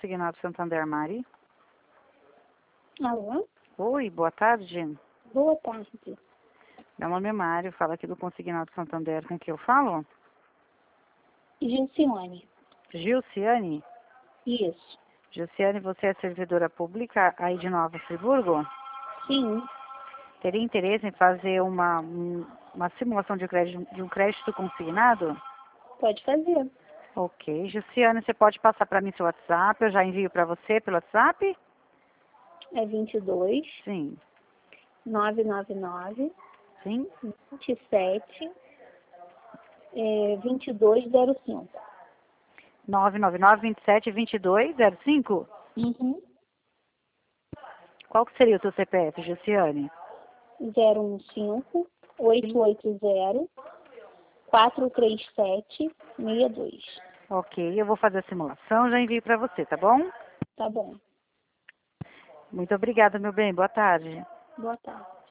Consignado Santander, Mari. Alô? Oi, boa tarde. Boa tarde. Meu nome é Mário, falo aqui do Consignado Santander. Com quem eu falo? Gilcione. Gilciane? Isso. Gilciane, você é servidora pública aí de Nova Friburgo? Sim, Teria interesse em fazer uma simulação de um crédito consignado? pode fazer. Ok. Gilciane, você pode passar para mim seu WhatsApp? Eu já envio para você pelo WhatsApp? É 22 Sim. 999 Sim? 27 2205. 999-27-2205? Uhum. Qual que seria o seu CPF, Gilciane? 015 Sim. 880 437 62. Ok, eu vou fazer a simulação, já envio para você, tá bom? Tá bom. Muito obrigada, meu bem. Boa tarde. Boa tarde.